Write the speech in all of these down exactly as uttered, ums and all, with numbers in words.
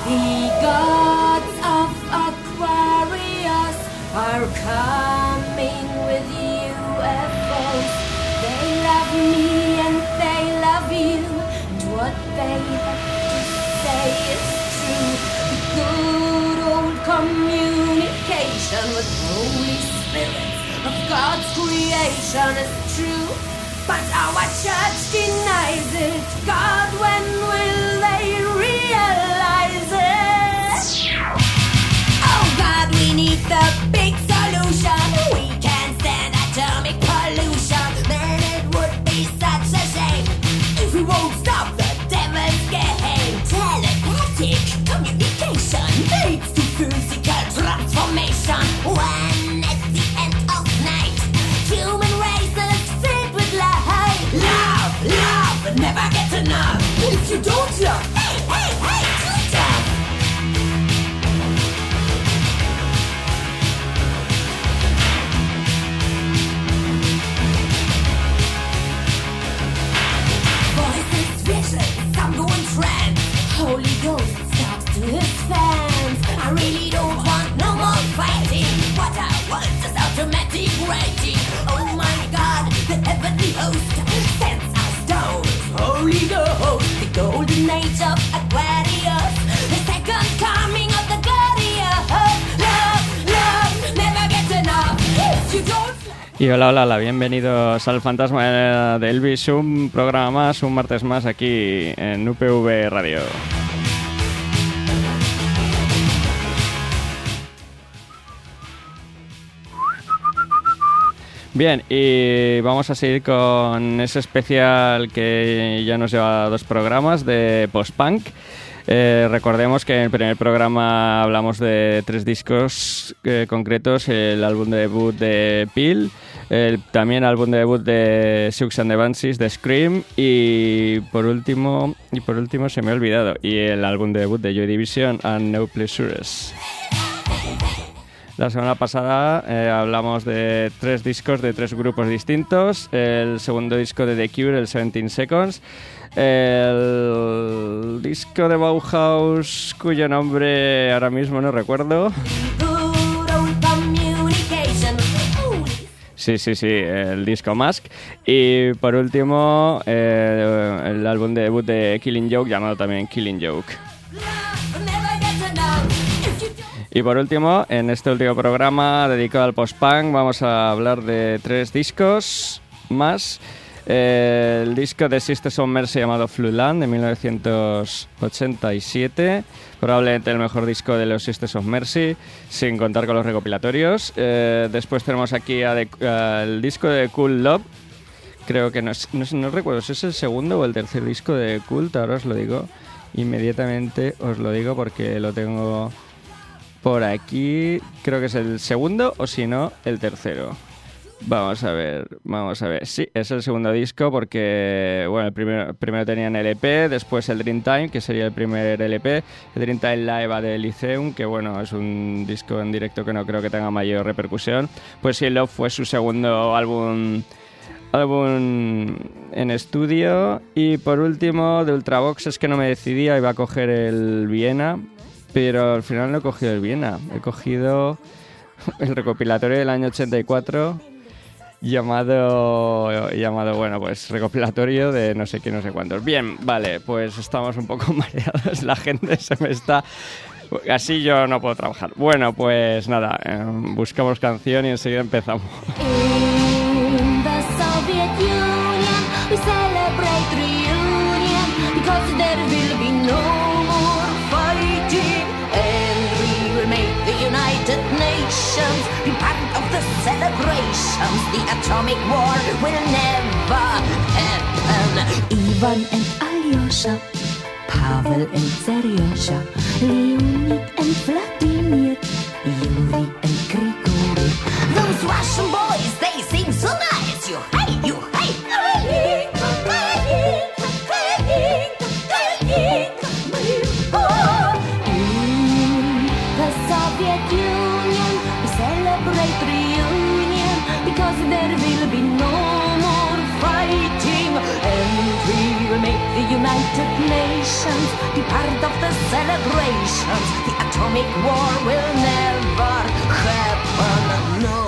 The gods of Aquarius are coming with U F Os. They love me and they love you, and what they have to say is true. The good old communication with Holy Spirits of God's creation is true, but our church denies it. God, when will they realize it? Oh God, we need the big solution. We can't stand atomic pollution. Then it would be such a shame if we won't stop the devil's game. Telepathic communication leads to physical transformation. When at the end of night, human race is filled with light. Love, love, but never get enough. If you don't love, hey, hey, hey, too tough. Voices, visions, some go in trance. Holy Ghost talks to his fans. I really don't want no more fighting. What I want is automatic rating. Oh my God, the heavenly host sends us down. Holy Ghost, the golden age of Aquarius, the second coming of the glorious. Love, love, never get enough. If you don't. Y hola, hola, hola, bienvenidos al Fantasma de Elvis, un programa más, un martes más aquí en U P V Radio. Bien, y vamos a seguir con ese especial que ya nos lleva dos programas de post-punk. Eh, recordemos que en el primer programa hablamos de tres discos eh, concretos: el álbum de debut de Peel, el, también el álbum de debut de Siouxsie and the Banshees, de Scream, y por último y por último se me ha olvidado, y el álbum de debut de Joy Division and No Pleasures. La semana pasada eh, hablamos de tres discos de tres grupos distintos: el segundo disco de The Cure, el seventeen seconds, el disco de Bauhaus cuyo nombre ahora mismo no recuerdo. Sí, sí, sí, el disco Mask. Y por último, eh, el álbum de debut de Killing Joke, llamado también Killing Joke. Y por último, en este último programa dedicado al post-punk, vamos a hablar de tres discos más. Eh, el disco de Sisters of Mercy llamado Fluland, de mil novecientos ochenta y siete, probablemente el mejor disco de los Sisters of Mercy, sin contar con los recopilatorios. Eh, después tenemos aquí a de, a el disco de Cool Love. Creo que no, es, no, no recuerdo si es el segundo o el tercer disco de Cult, ahora os lo digo. Inmediatamente os lo digo porque lo tengo por aquí. Creo que es el segundo o si no, el tercero. Vamos a ver, vamos a ver. Sí, es el segundo disco porque, bueno, el primero, primero tenían el E P, después el Dreamtime, que sería el primer L P, el Dreamtime Live de Lyceum, que bueno, es un disco en directo que no creo que tenga mayor repercusión. Pues sí, Love fue su segundo álbum, álbum en estudio. Y por último, de Ultravox, es que no me decidía, iba a coger el Viena, pero al final no he cogido el Viena, he cogido el recopilatorio del año ochenta y cuatro, llamado, llamado, bueno, pues recopilatorio de no sé qué, no sé cuántos. Bien, vale, pues estamos un poco mareados, la gente se me está... Así yo no puedo trabajar. Bueno, pues nada, eh, buscamos canción y enseguida empezamos. In the Soviet Union we celebrate reunion because there will be no more fighting, and we will make the United Nations be part of the celebrations. The atomic war will never happen. Ivan and Alyosha, Pavel and Seryosha, Leonid and Vladimir, Yuri and Grigory. Those Russian boys, they seem so nice. You hate, you hate. In the Soviet Union we celebrate reunion because there will be no more fighting, and we will make the United Nations be part of the celebration. atomic war will never happen. No.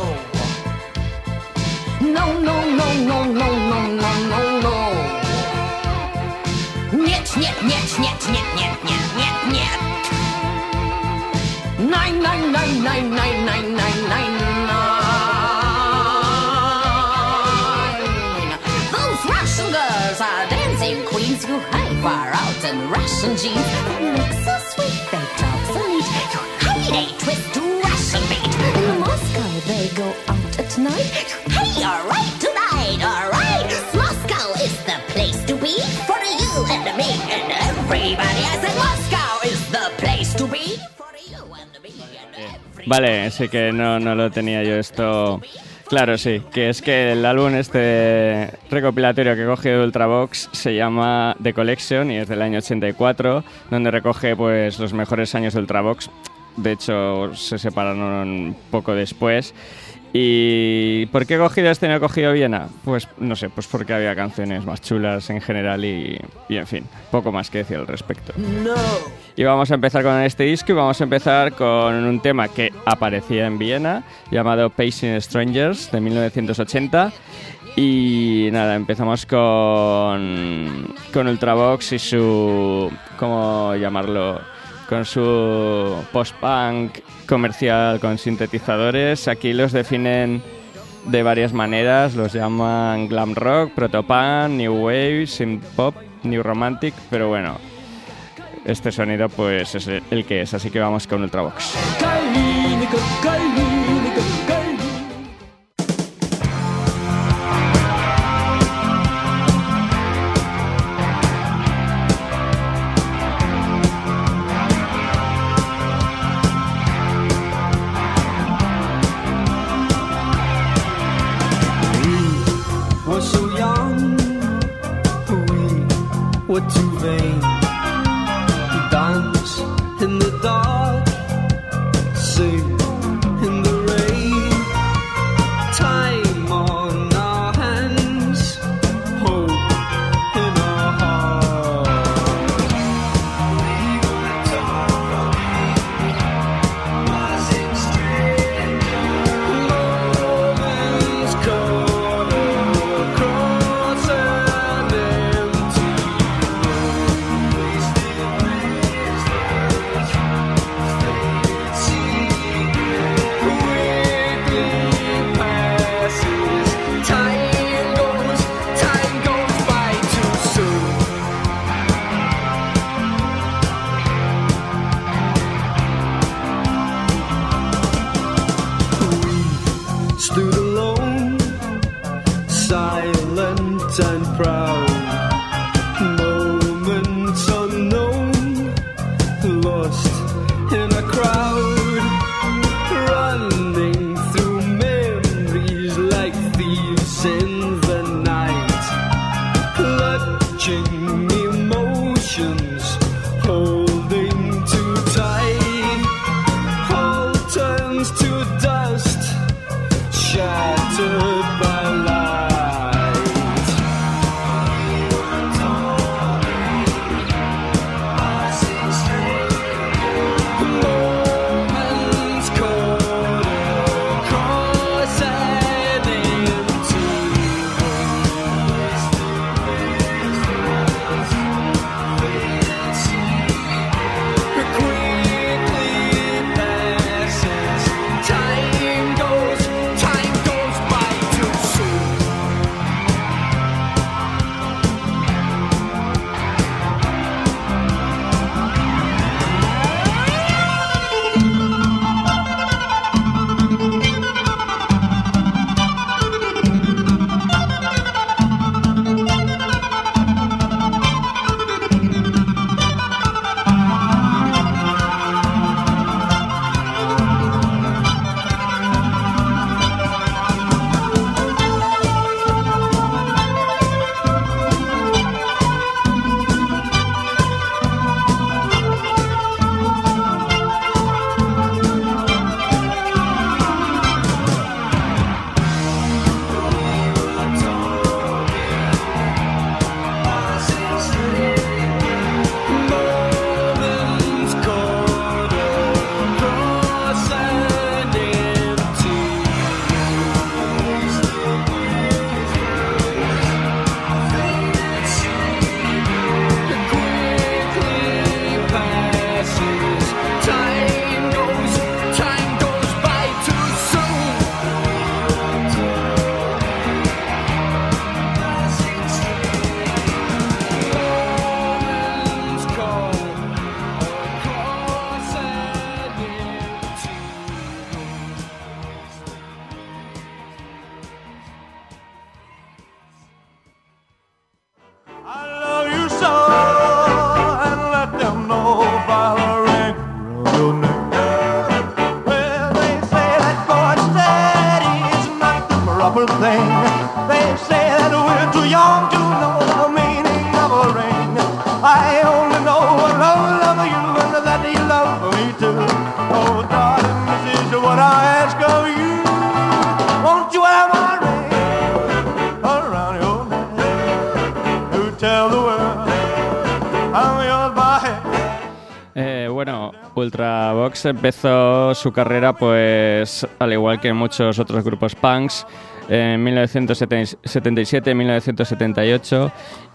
No, no, no, no, no, no, no, no, no. Нет, нет, нет, нет, нет, нет, нет, нет, нет. Nine, nine, nine, nine, nine, nine, nine, nine, nine. Those Russian girls are dancing queens who hide far out in Russian jeans. They look so sweet, they talk so neat. Hey, they twist to Russian beat. In Moscow they go out at night. Hey, alright tonight, alright. Moscow is the place to be for you and me and everybody. I said Moscow is the place to be for you and me and everybody. Vale, sí que no, no lo tenía yo esto. Claro, sí, que es que el álbum este recopilatorio que he cogido de Ultravox se llama The Collection y es del año ochenta y cuatro, donde recoge pues los mejores años de Ultravox. De hecho, se separaron poco después. ¿Y por qué he cogido este y no he cogido Viena? Pues no sé, pues porque había canciones más chulas en general y, y en fin, poco más que decir al respecto. No. Y vamos a empezar con este disco y vamos a empezar con un tema que aparecía en Viena llamado Pacing Strangers de mil novecientos ochenta. Y nada, empezamos con, con Ultravox y su... ¿cómo llamarlo? Con su post-punk comercial con sintetizadores. Aquí los definen de varias maneras, los llaman glam rock, protopunk, new wave, synth pop, new romantic, pero bueno, este sonido pues es el que es, así que vamos con Ultravox. We're too vain to dance in the dark, sing in the rain. Time on our hands, hope in our hearts. We were torn, passing strangers, moments caught across an empty. that you love me too. Oh, darling, this is what I ask of you. Won't you wear my ring around your neck to tell the world I'm yours by hand? Eh, bueno, Ultravox empezó su carrera, pues, al igual que muchos otros grupos punks, en mil novecientos setenta y siete, mil novecientos setenta y ocho,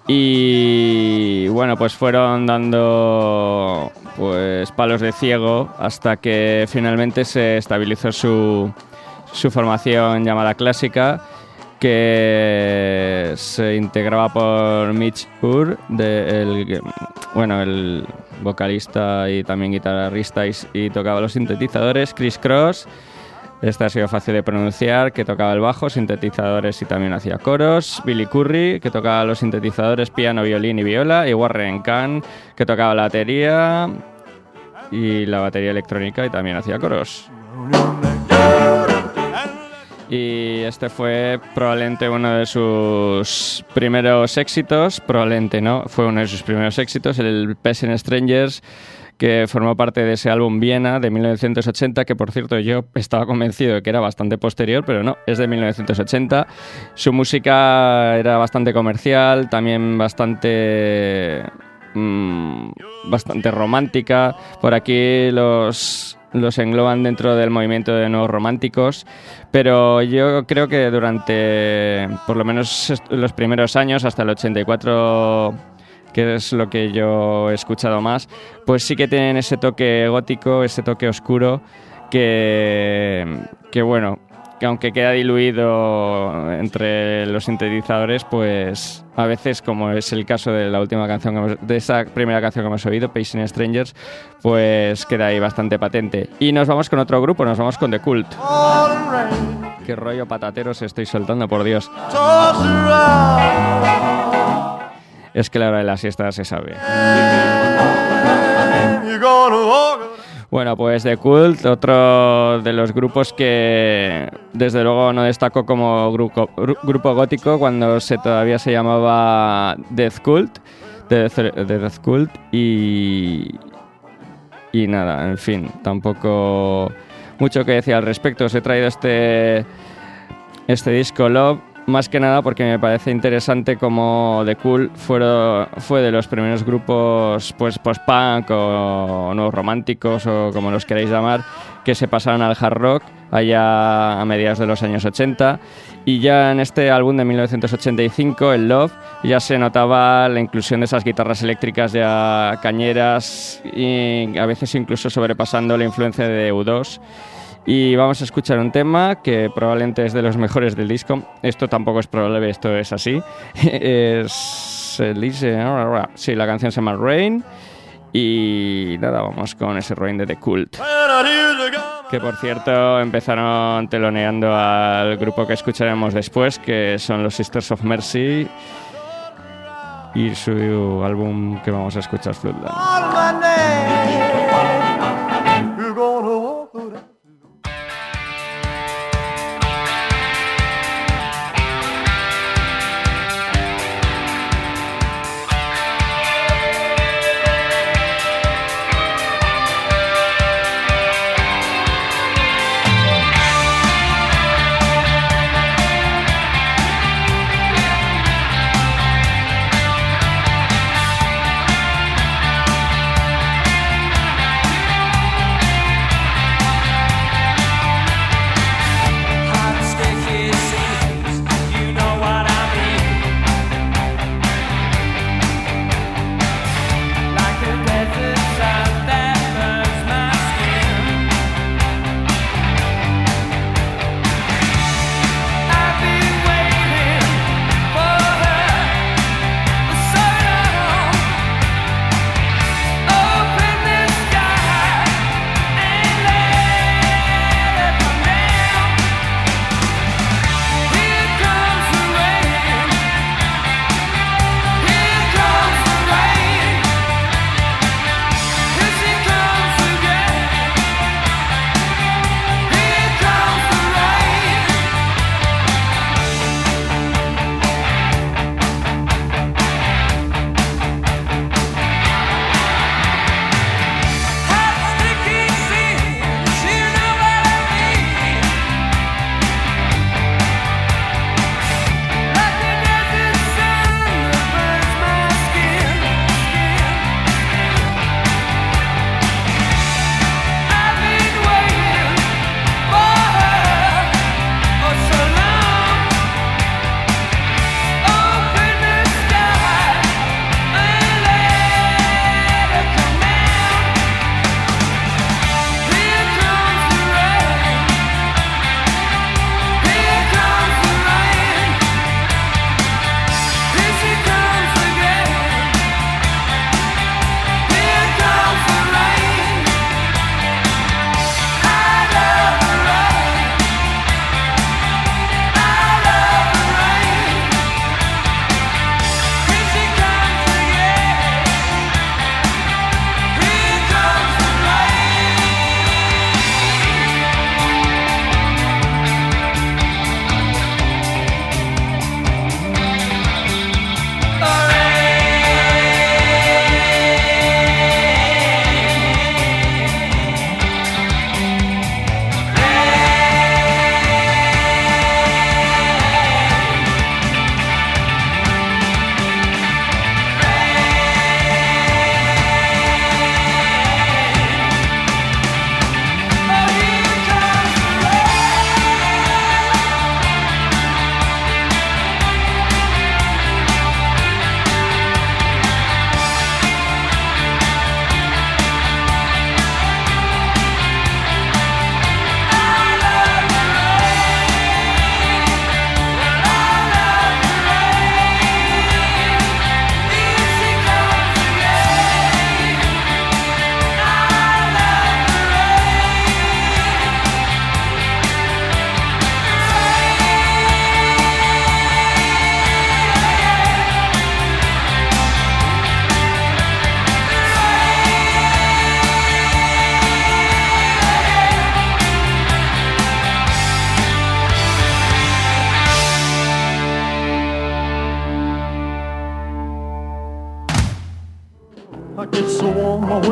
y bueno, pues fueron dando pues palos de ciego hasta que finalmente se estabilizó su, su formación llamada Clásica, que se integraba por Mitch Ure, de el, bueno, el vocalista y también guitarrista y, y tocaba los sintetizadores, Chris Cross. Este ha sido fácil de pronunciar, que tocaba el bajo, sintetizadores y también hacía coros. Billy Currie, que tocaba los sintetizadores, piano, violín y viola. Y Warren Kahn, que tocaba la batería y la batería electrónica y también hacía coros. Y este fue probablemente uno de sus primeros éxitos, probablemente no, fue uno de sus primeros éxitos, el Peasant Strangers, que formó parte de ese álbum Viena de mil novecientos ochenta, que por cierto yo estaba convencido de que era bastante posterior, pero no, es de mil novecientos ochenta. Su música era bastante comercial, también bastante, mmm, bastante romántica. Por aquí los... los engloban dentro del movimiento de nuevos románticos, pero yo creo que durante por lo menos los primeros años, hasta el ochenta y cuatro, que es lo que yo he escuchado más, pues sí que tienen ese toque gótico, ese toque oscuro, que, que bueno, que aunque queda diluido entre los sintetizadores, pues a veces, como es el caso de la última canción, que hemos, de esa primera canción que hemos oído, Peasant Strangers, pues queda ahí bastante patente. Y nos vamos con otro grupo, nos vamos con The Cult. Qué rollo patateros estoy soltando, por Dios. Es que la hora de la siesta se sabe. Bueno, pues The Cult, otro de los grupos que desde luego no destacó como grupo, grupo gótico cuando se todavía se llamaba Death Cult, de Death Cult, y, y nada, en fin, tampoco mucho que decir al respecto. Os he traído este, este disco Love, más que nada porque me parece interesante como The Cult fueron, fue de los primeros grupos pues post-punk o nuevos románticos o como los queráis llamar, que se pasaron al hard rock allá a mediados de los años ochenta, y ya en este álbum de mil novecientos ochenta y cinco, el Love, ya se notaba la inclusión de esas guitarras eléctricas ya cañeras y a veces incluso sobrepasando la influencia de U dos. Y vamos a escuchar un tema que probablemente es de los mejores del disco. Esto tampoco es probable, esto es así. Es... Sí, la canción se llama Rain. Y nada, vamos con ese Rain de The Cult. Que por cierto empezaron teloneando al grupo que escucharemos después, que son los Sisters of Mercy. Y su álbum que vamos a escuchar, Floodland. Thank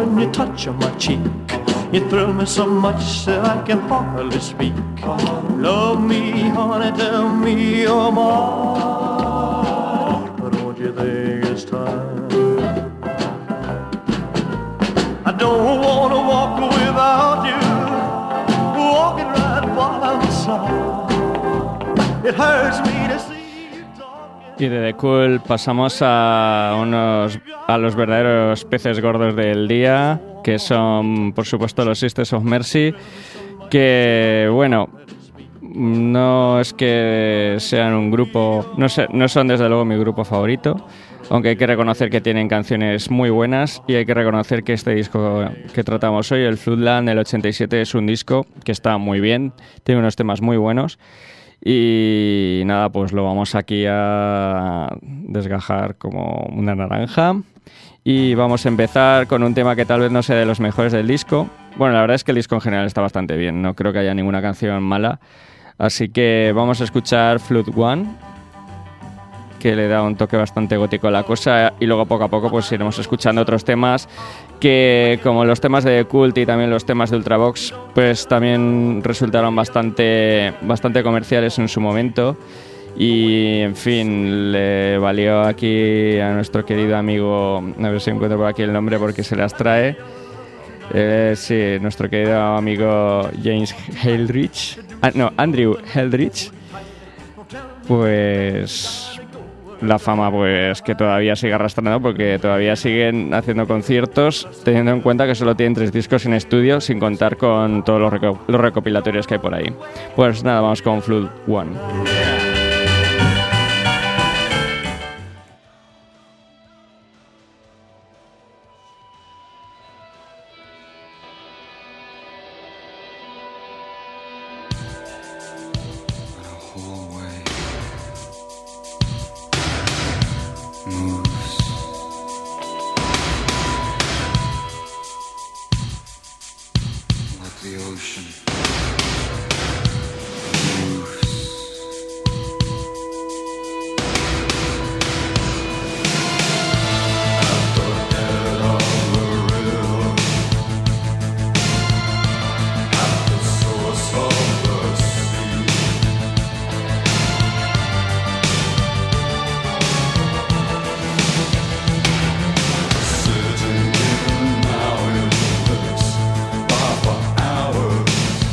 when you touch my cheek. You thrill me so much that I can hardly speak. Love me, honey, tell me you're mine. But don't you think it's time? I don't want to walk without you, walking right by my side. It hurts me to see you talking. Y de The Cool pasamos a unos a los verdaderos peces gordos del día, que son, por supuesto, los Sisters of Mercy, que, bueno, no es que sean un grupo, no sé, no son desde luego mi grupo favorito, aunque hay que reconocer que tienen canciones muy buenas y hay que reconocer que este disco que tratamos hoy, el Floodland del ochenta y siete, es un disco que está muy bien, tiene unos temas muy buenos y nada, pues lo vamos aquí a desgajar como una naranja. Y vamos a empezar con un tema que tal vez no sea de los mejores del disco. Bueno, la verdad es que el disco en general está bastante bien, no creo que haya ninguna canción mala. Así que vamos a escuchar Flood One, que le da un toque bastante gótico a la cosa, y luego poco a poco pues iremos escuchando otros temas que, como los temas de Cult y también los temas de Ultravox, pues también resultaron bastante, bastante comerciales en su momento. Y, en fin, le valió aquí a nuestro querido amigo, a ver si encuentro por aquí el nombre porque se las trae, eh, sí, nuestro querido amigo James Heldrich, ah, no, Andrew Heldrich, pues la fama pues que todavía sigue arrastrando, porque todavía siguen haciendo conciertos, teniendo en cuenta que solo tienen tres discos en estudio, sin contar con todos los, reco- los recopilatorios que hay por ahí. Pues nada, vamos con Flood One. Sitting in an hour in place, bar for hours.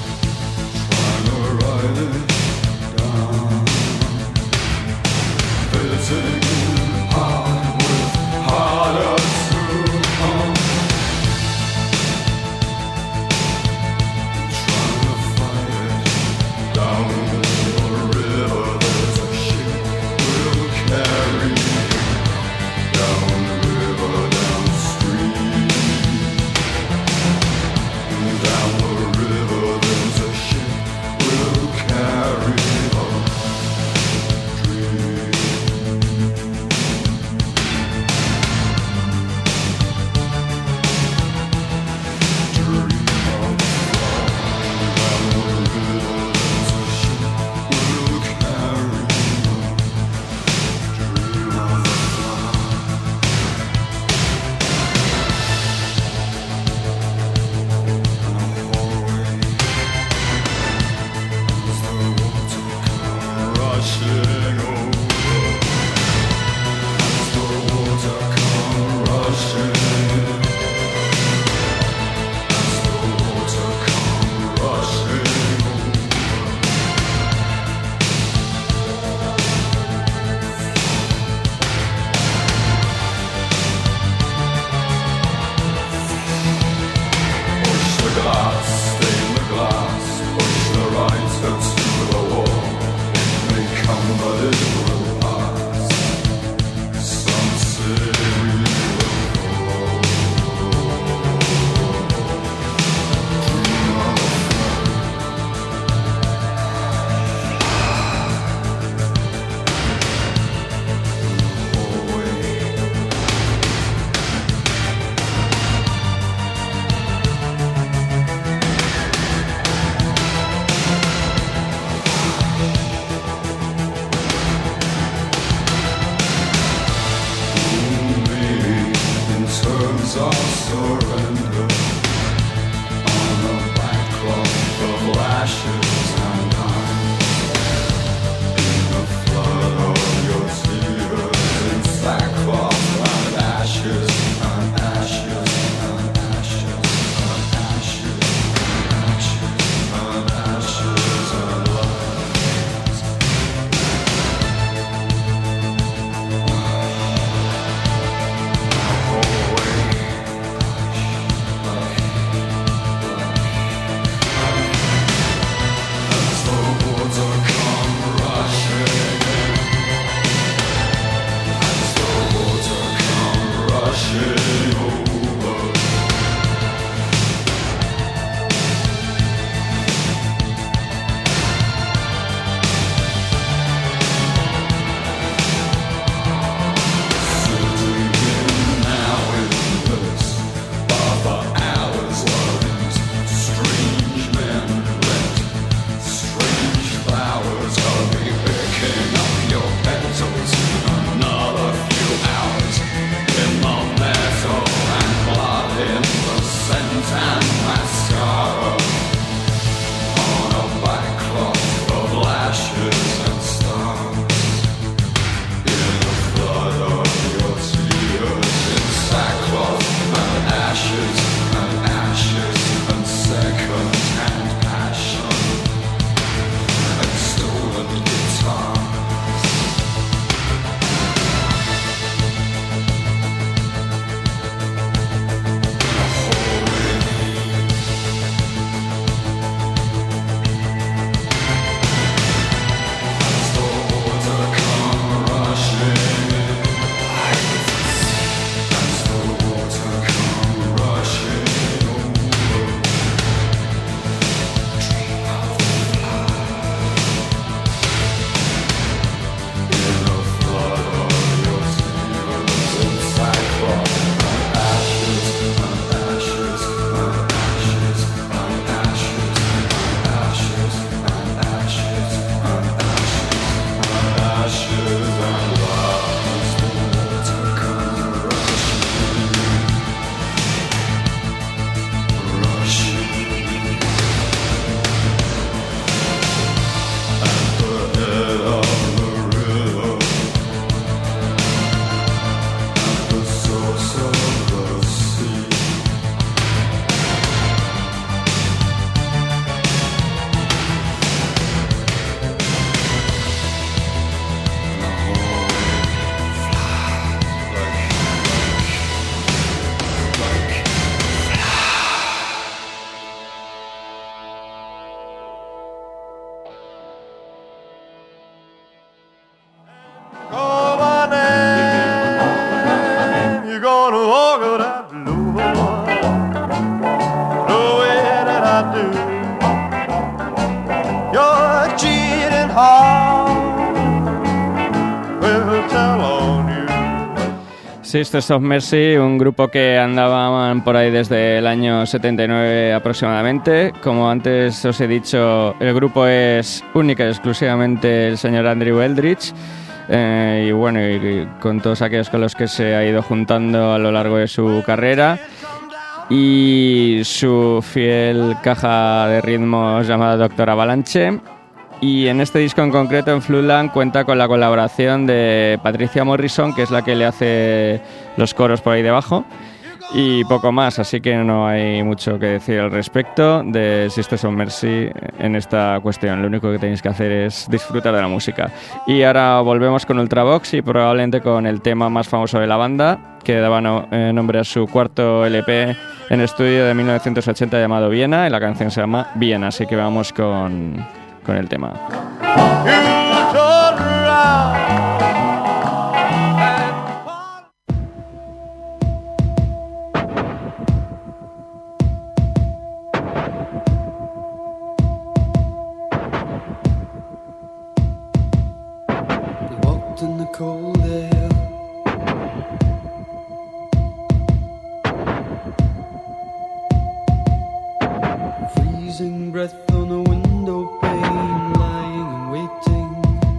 do. You're cheating hard. We'll tell on you. Sisters of Mercy, un grupo que andaban por ahí desde el año setenta y nueve aproximadamente. Como antes os he dicho, el grupo es única y exclusivamente el señor Andrew Eldritch. Eh, y bueno, y, y con todos aquellos con los que se ha ido juntando a lo largo de su carrera, y su fiel caja de ritmos llamada Doctor Avalanche. Y en este disco en concreto, en Floodland, cuenta con la colaboración de Patricia Morrison, que es la que le hace los coros por ahí debajo, y poco más, así que no hay mucho que decir al respecto de Sisters of Mercy en esta cuestión. Lo único que tenéis que hacer es disfrutar de la música. Y ahora volvemos con Ultravox y probablemente con el tema más famoso de la banda, que daba no, eh, nombre a su cuarto L P en estudio de mil novecientos ochenta llamado Viena, y la canción se llama Viena, así que vamos con, con el tema. In the cold air, freezing breath on a window pane, lying and waiting.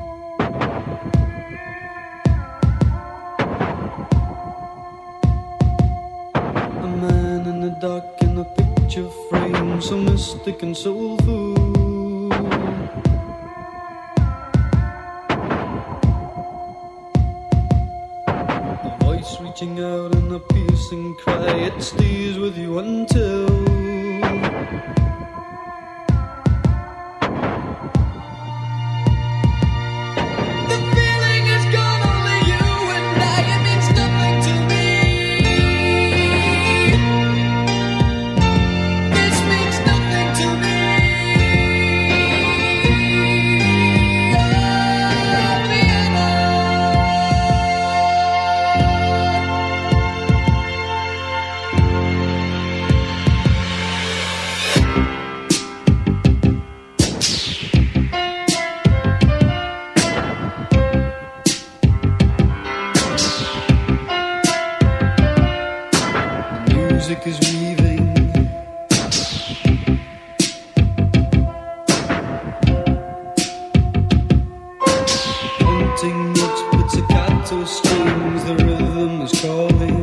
A man in the dark in a picture frame, so mystic and soulful. Reaching out in a piercing cry, it stays with you until the feeling is gone, only you and I, it means nothing to me. This means nothing to me. Music is weaving, haunting notes, pizzicato strings, the rhythm is calling.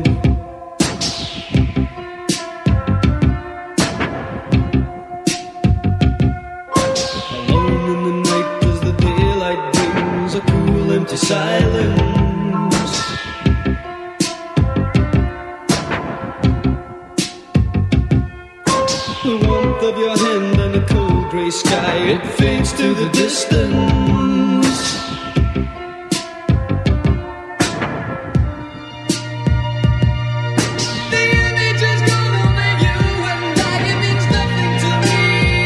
Alone in the night as the daylight brings a cool empty silence. The warmth of your hand and a cold grey sky, it fades to the distance. The image is gone, only you and I, it means nothing to me.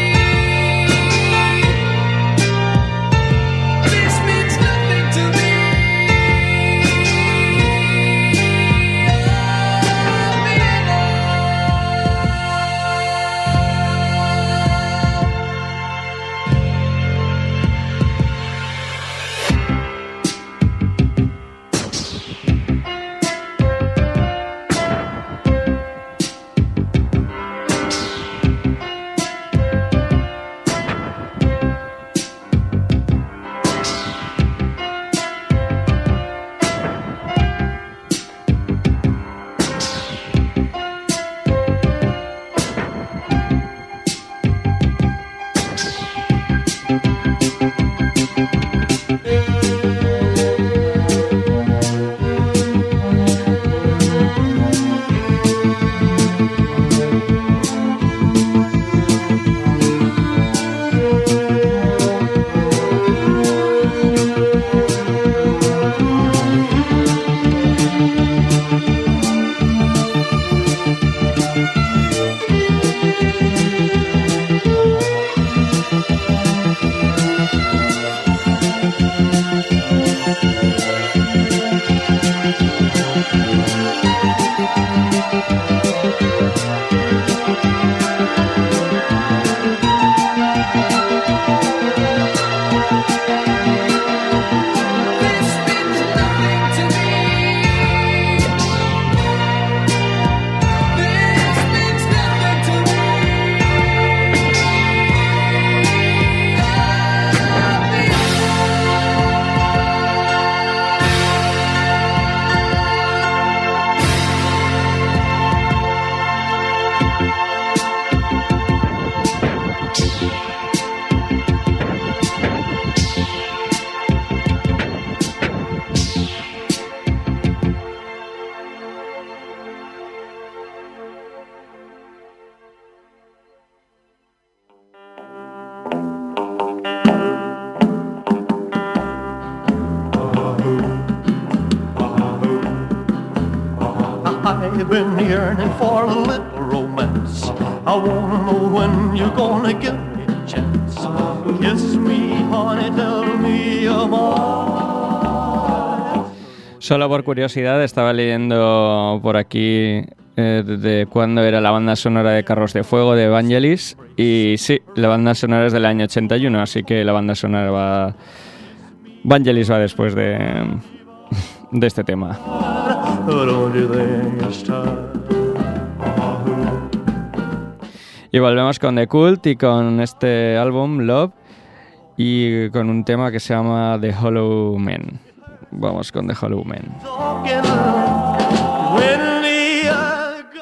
This means nothing to me. I've been yearning for a little romance. I wanna know when you're gonna give me a chance. Kiss me, honey, tell me you're mine. Solo por curiosidad estaba leyendo por aquí eh, de cuándo era la banda sonora de Carros de Fuego de Vangelis, y sí, la banda sonora es del año ochenta y uno, así que la banda sonora va... Vangelis va después de, de este tema. Don't you think it's time? Y volvemos con The Cult y con este álbum, Love, y con un tema que se llama The Hollow Man. Vamos con The Hollow Man. Talking when the other go-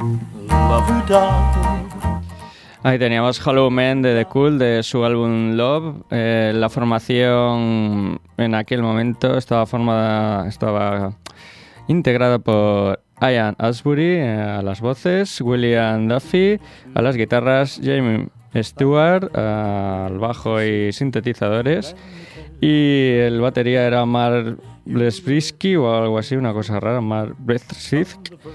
Love you, darling. Ahí teníamos Hollow Man de The Cult, de su álbum Love. Eh, la formación en aquel momento estaba formada, estaba integrada por Ian Astbury eh, a las voces, William Duffy a las guitarras, Jamie Stewart eh, al bajo y sintetizadores, y el batería era Mark Blesbrisky o algo así, una cosa rara, Mark Blesbrisky,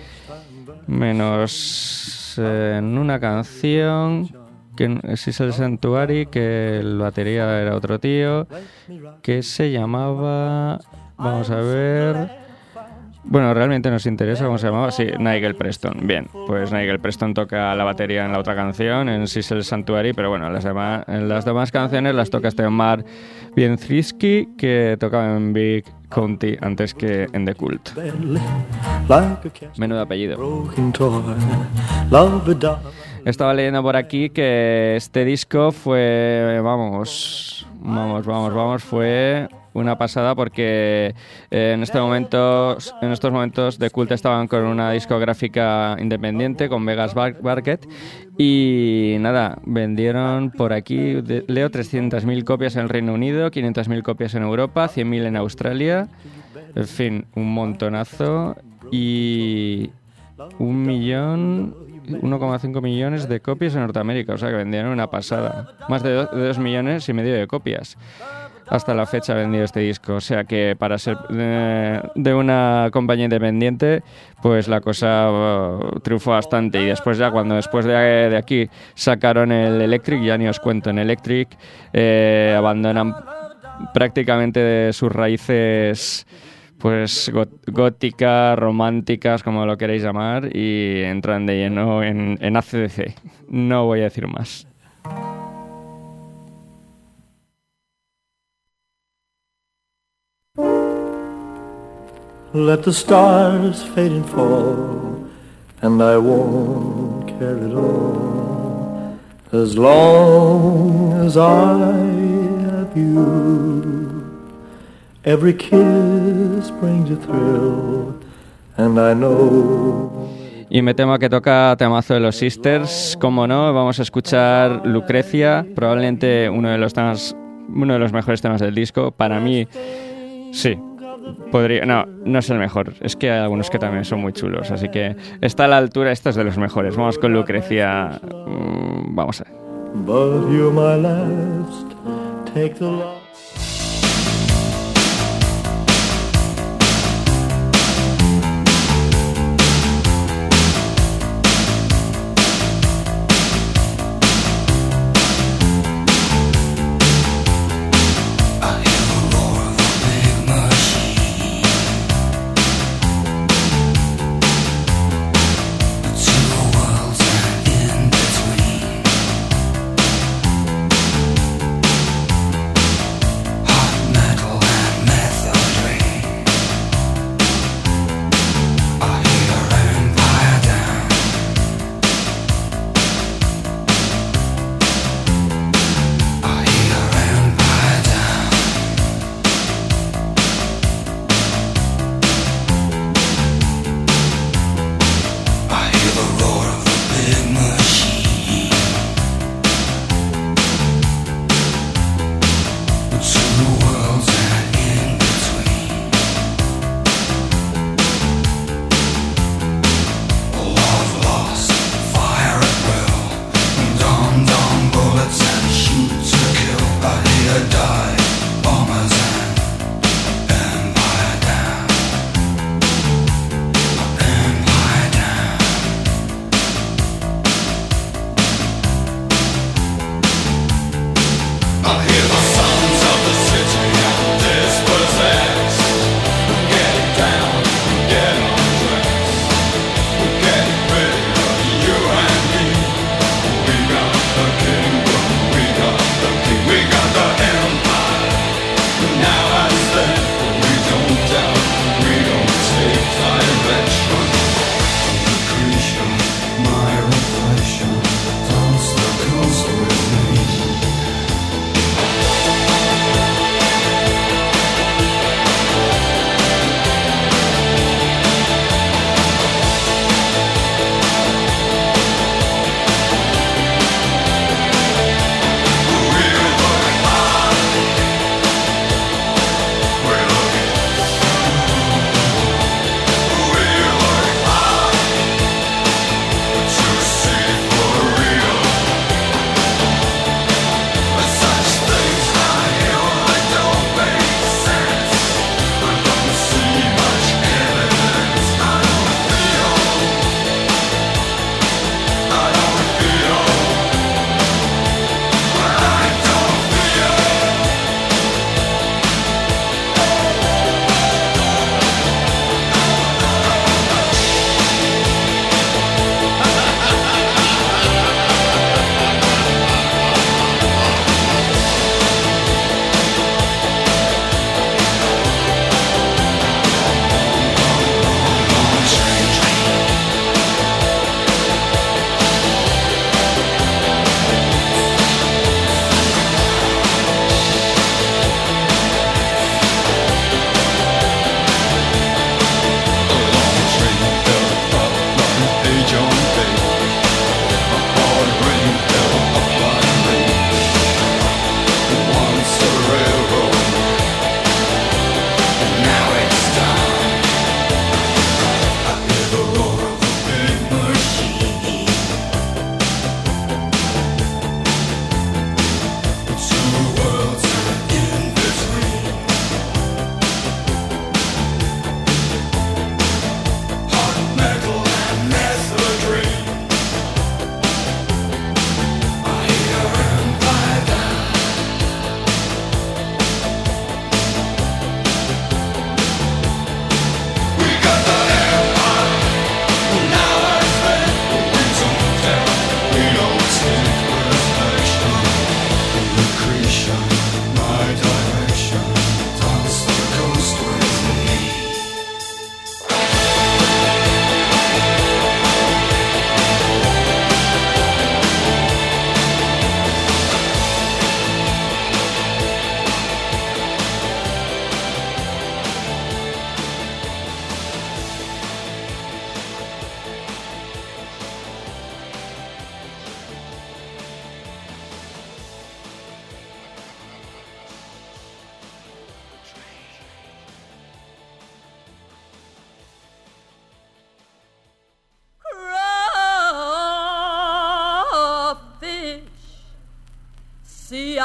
menos eh, en una canción que es el Sanctuary, que el batería era otro tío que se llamaba, vamos a ver, bueno, realmente nos interesa cómo se llamaba, sí, Nigel Preston. Bien, pues Nigel Preston toca la batería en la otra canción, en Sissel Sanctuary, pero bueno, las demás, en las demás canciones las toca este Mark Bientriski, que tocaba en Big County antes que en The Cult. Menudo apellido. Estaba leyendo por aquí que este disco fue, vamos, vamos, vamos, vamos, fue una pasada porque eh, en este momento, en estos momentos The Cult estaban con una discográfica independiente con Vegas Bar- Barket y nada, vendieron por aquí, de, leo trescientas mil copias en el Reino Unido, quinientas mil copias en Europa, cien mil en Australia, en fin, un montonazo, y un millón, uno coma cinco millones de copias en Norteamérica, o sea que vendieron una pasada, más de, do, de dos millones y medio de copias. Hasta la fecha ha vendido este disco, o sea que para ser de, de una compañía independiente, pues la cosa uh, triunfó bastante. Y después ya, cuando después de, de aquí sacaron el Electric, ya ni os cuento, en Electric eh, abandonan prácticamente sus raíces pues góticas, románticas, como lo queréis llamar, y entran de lleno en, en A C D C. No voy a decir más. Let the stars fade and fall, and I won't care at all, as long as I have you. Every kiss brings a thrill, and I know. Y me temo que toca temazo de los Sisters, como no, vamos a escuchar Lucrecia, probablemente uno de los temas, uno de los mejores temas del disco, para mí, sí. Podría, no, no es el mejor. Es que hay algunos que también son muy chulos. Así que está a la altura. Esto es de los mejores. Vamos con Lucrecia. Mm, vamos a ver. But you're my last. Take the love.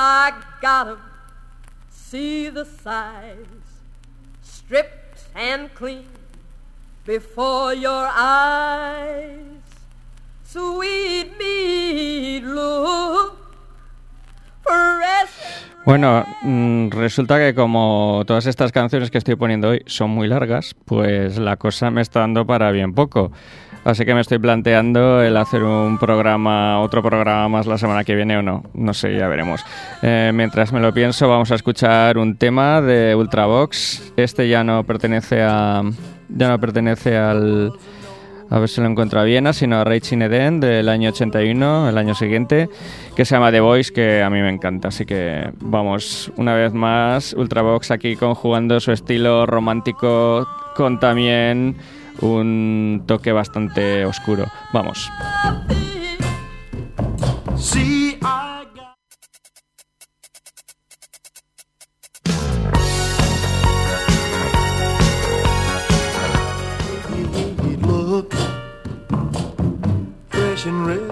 I gotta see the sights, stripped and clean before your eyes. Sweet meat, look, press. Bueno, mmm, resulta que como todas estas canciones que estoy poniendo hoy son muy largas, pues la cosa me está dando para bien poco. Así que me estoy planteando el hacer un programa, otro programa más la semana que viene o no. No sé, ya veremos. Eh, mientras me lo pienso, vamos a escuchar un tema de Ultravox. Este ya no pertenece a, ya no pertenece al, a ver si lo encuentro bien, sino a Rage in Eden del año ochenta y uno, el año siguiente, que se llama The Voice, que a mí me encanta. Así que vamos, una vez más, Ultravox aquí conjugando su estilo romántico con también un toque bastante oscuro. Vamos. See, I got look fresh and ready.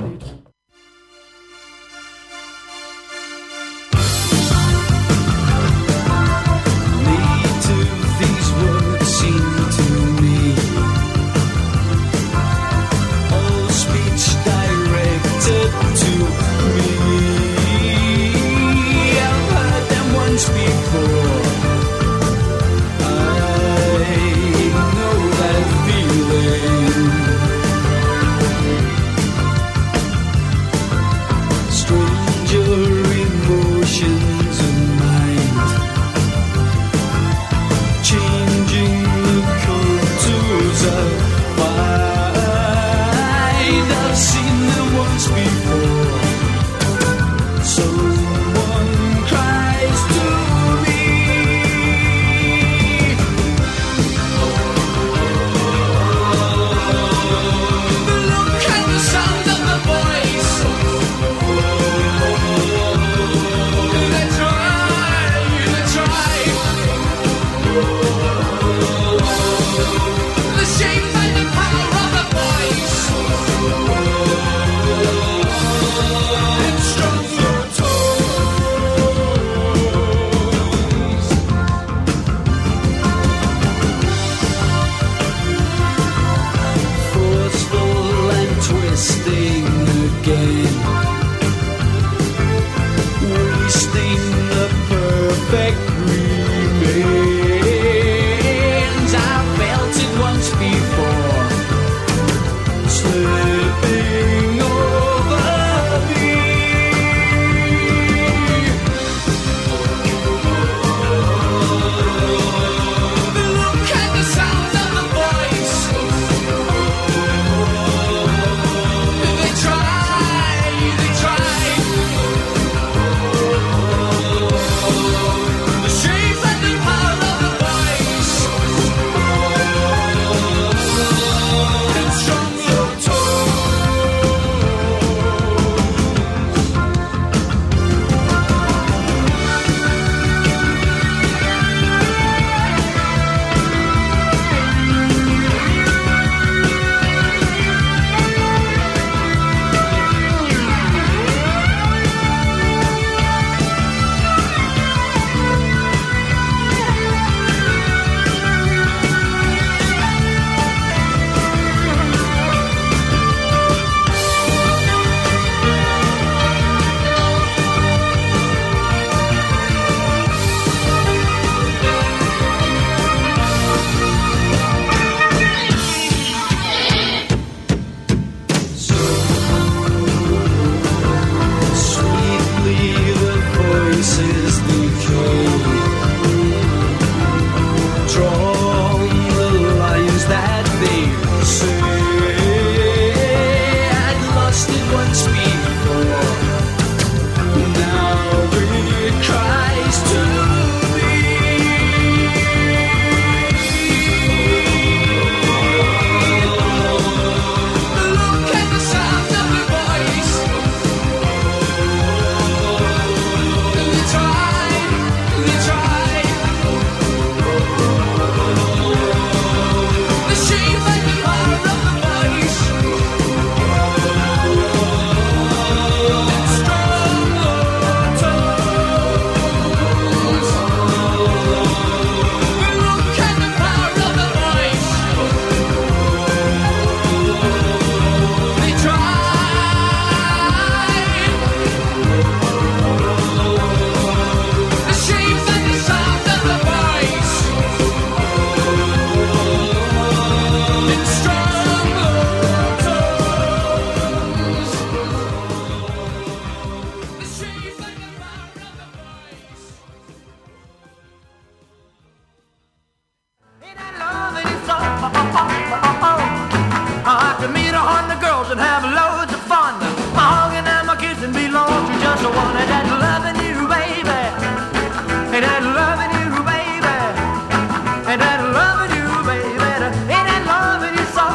just wanted that loving you, baby. Ain't that loving you, baby? Ain't that loving you, baby? Ain't that loving you so?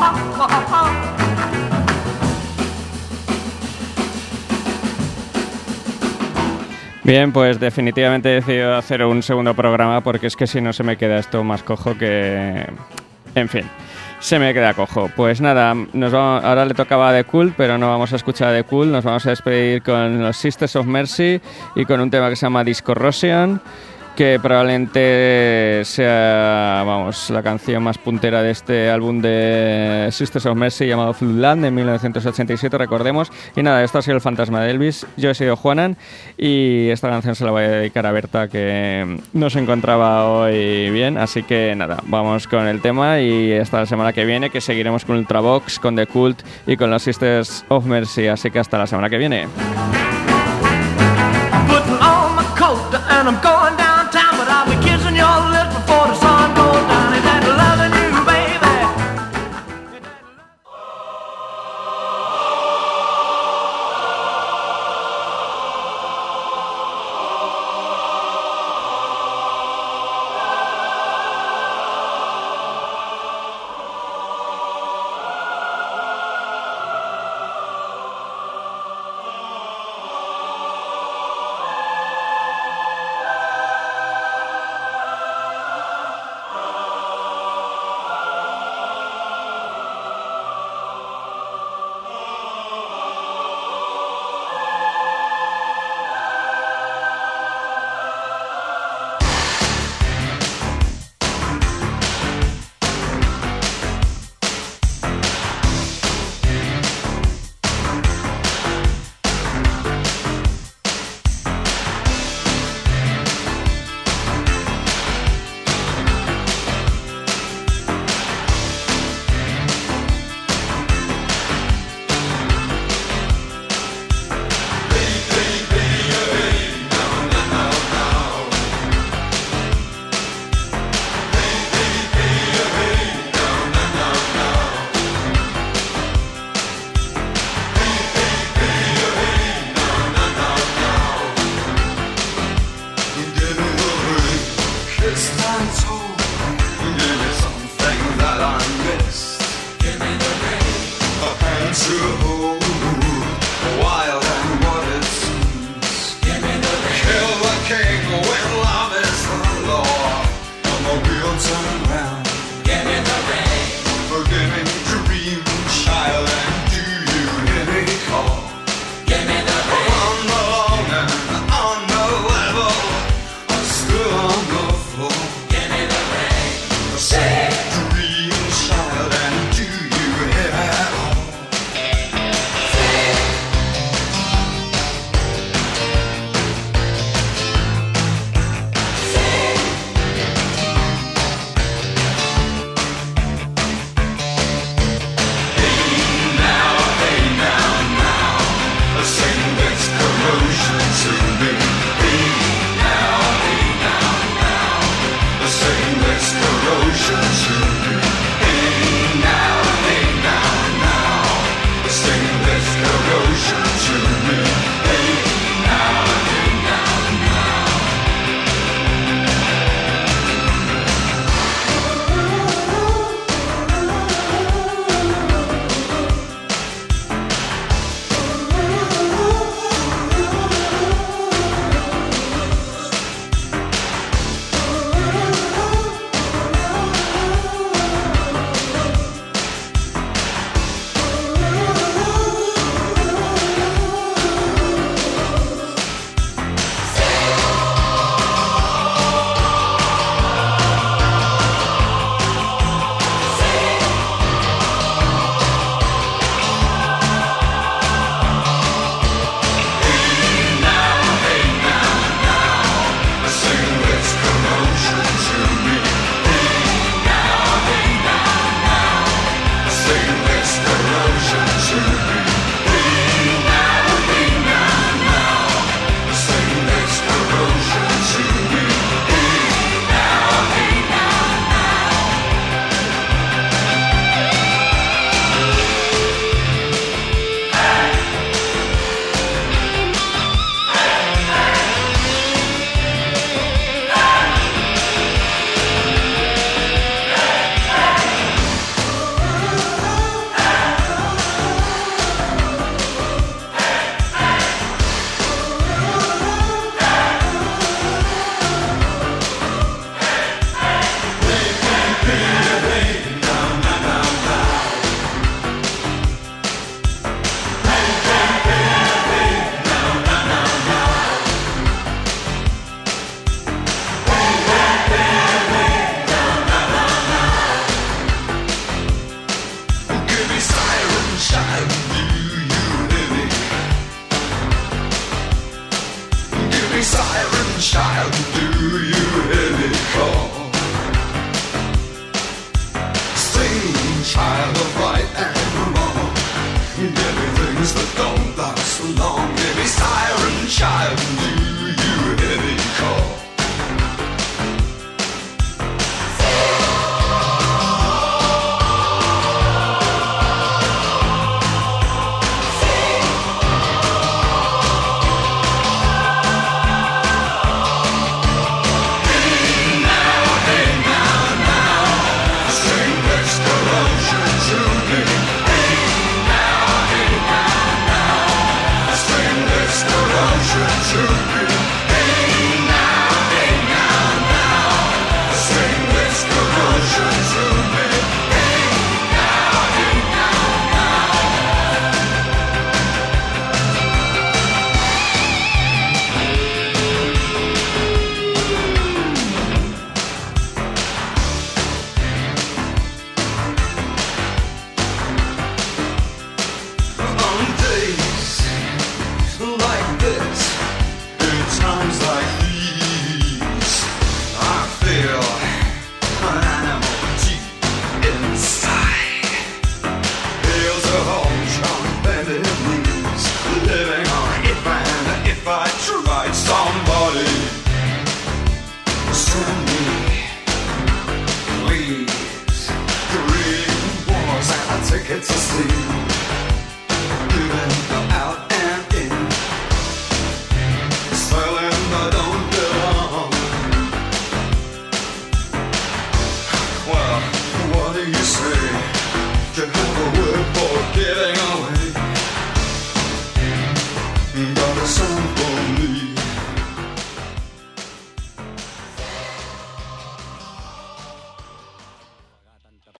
Bien, pues definitivamente he decidido hacer un segundo programa porque es que si no se me queda esto más cojo que... En fin, se me queda cojo. Pues nada, nos vamos... ahora le tocaba a The Cult, pero no vamos a escuchar a The Cult. Nos vamos a despedir con los Sisters of Mercy y con un tema que se llama Discorrosion, que probablemente sea, vamos, la canción más puntera de este álbum de Sisters of Mercy llamado Floodland de mil novecientos ochenta y siete, recordemos. Y nada, esto ha sido El Fantasma de Elvis. Yo he sido Juanan y esta canción se la voy a dedicar a Berta, que no se encontraba hoy bien. Así que nada, vamos con el tema y hasta la semana que viene, que seguiremos con Ultravox, con The Cult y con los Sisters of Mercy. Así que hasta la semana que viene. And I'm going downtown, but I'll be kissing your lips before the sun goes down. Is that loving you, baby? words that don't last long. Give me siren child and do you heavy call. Tickets to sleep.